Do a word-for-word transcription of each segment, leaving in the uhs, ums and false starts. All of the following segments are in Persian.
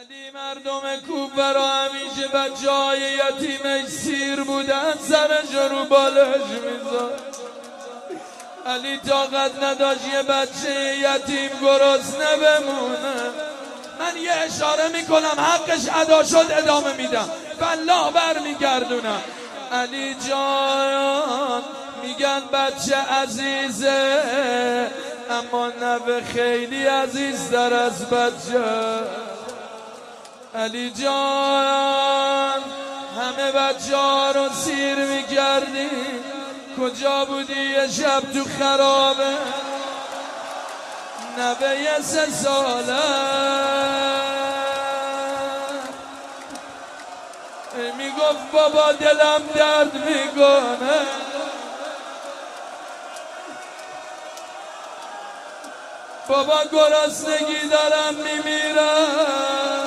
علی مردم کوفه را همیشه بچه های یتیمش سیر بودن، سرش رو بالش میذاشت. علی طاقت نداشت یه بچه یتیم گرسنه بمونه. من یه اشاره میکنم حقش ادا شد ادامه میدم، والله برمیگردونم. علی جان میگن بچه عزیزه، اما نوه خیلی عزیزتر از بچه. علی جان همه بچه ها رو سیر میکردی، کجا بودی یه شب تو خرابه؟ نوه یه سه ساله میگفت بابا دلم درد میکنه. بابا گرسنگی دارم میمیرم.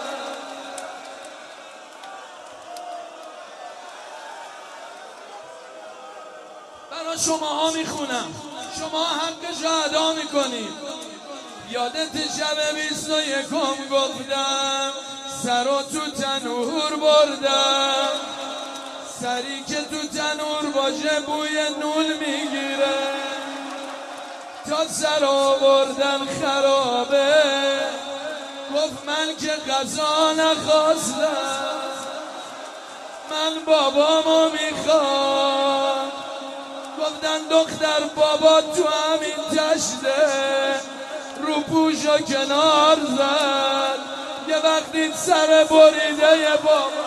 برای شماها میخونم، شما حقش رو ادا میکنید. یادت شب بیست و یکم گفتم سر و تو تنور بردم، سری که تو تنور باشه بوی نون میگیره. تا سر آوردن خرابه، گفت من که غذا نخواستم، من بابامو میخوام. گفتن دختر بابا تو همین تشته، رو پوشو کنار زد. یه وقتی سر بریده یه بابا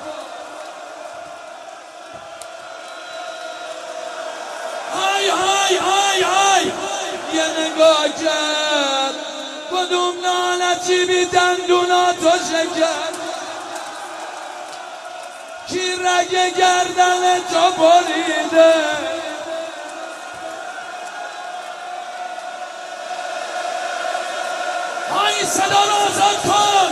های های های های یه نگاه کرد، کدوم نالچی بی دندوناتو شکر، کی رگ گردن تو بریده. های صدا رو آزاد کن.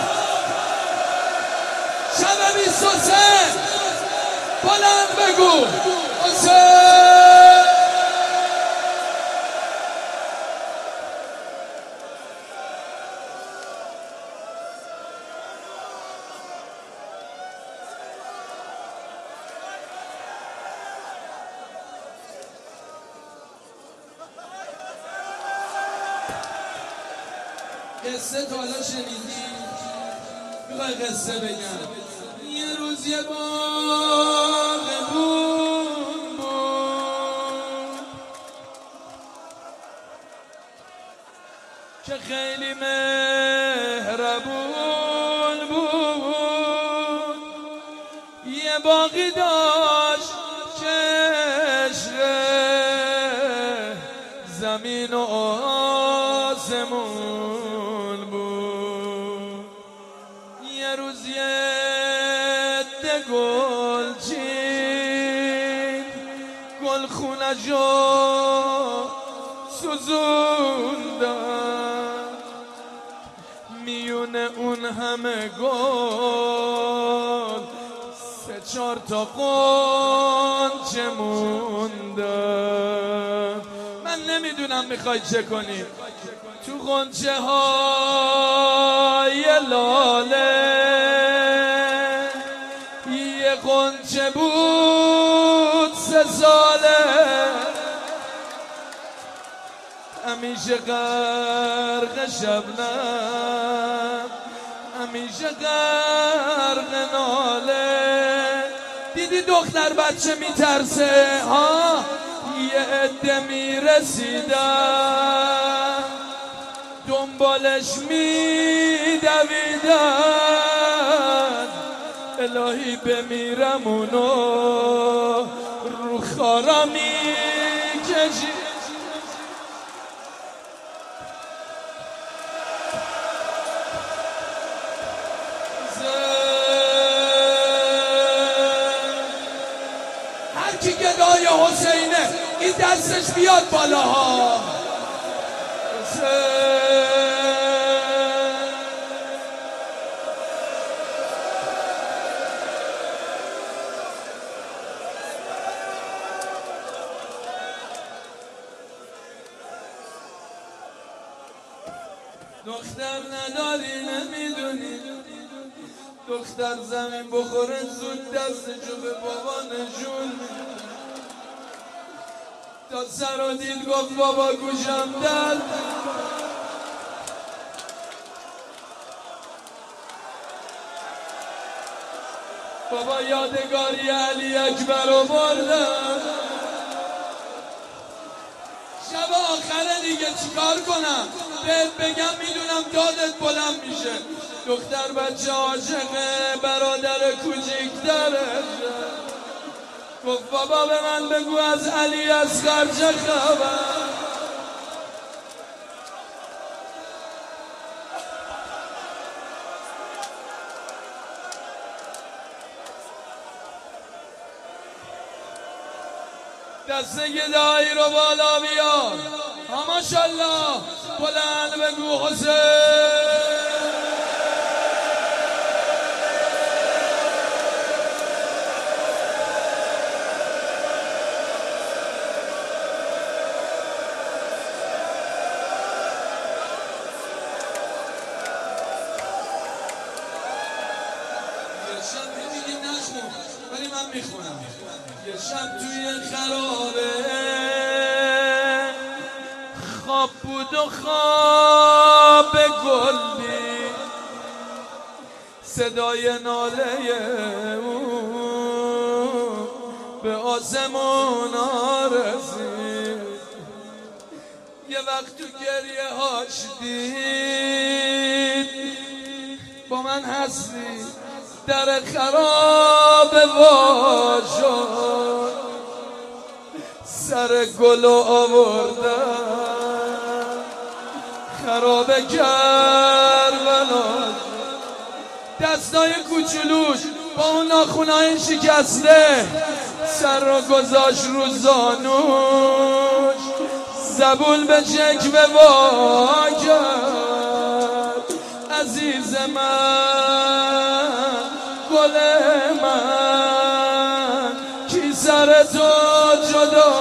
شب بیست و سه بلند بگو حسین. قصه تا حالا شنیدی؟ میخوای قصه بگم؟ یه روز یه باغبون بود که خیلی مهربون بود. یه باغی داشت که عشق زمین و آسمون. روز یه ده گل چین، گل خونجو سوزوندن، میونه اون همه گل سه چار تا قنچه موندن. من نمیدونم میخوای چه کنی. تو قنچه های لاله یه قنچه بود سه ساله، همیشه غرق شبنم، همیشه غرق ناله. دیدی دختر بچه میترسه ها، یه عده میرسیدن دنبالش میدویدن. الهی بمیرم اونو رو خارا میکشی. هر کی گدای حسینه این دستش بیاد بالاها. دختر نداری نمیدونی دختر زمین بخوره زود دستشو به بابا نشون تا سر و دید گفت بابا گوشم درد. بابا یادگاری علی اکبر رو بردم. شب آخره دیگه چیکار کنم؟ بهت بگم میدونم دادت بلند میشه. دختر بچه عاشقه برادر کوچیک‌ترشه. گفت بابا به من بگو از علی اصغر چه خبر؟ دسته گدایی رو بالا بیار. ها ماشالله بلند بگو حسین. ولی من میخونم. یه شب توی خرابه خواب بود و خواب گلی، صدای ناله اون به آسمون رسید. یه وقت تو گریه هاش دید با من هستی، در خراب وا شد، سر گلو آوردن خراب کربلا. دستای کوچولوش با اون ناخونای شکسته سر رو گذاشت رو زانوش، زبون به شکوه وا کرد. عزیز من گل من کی سر تو جدا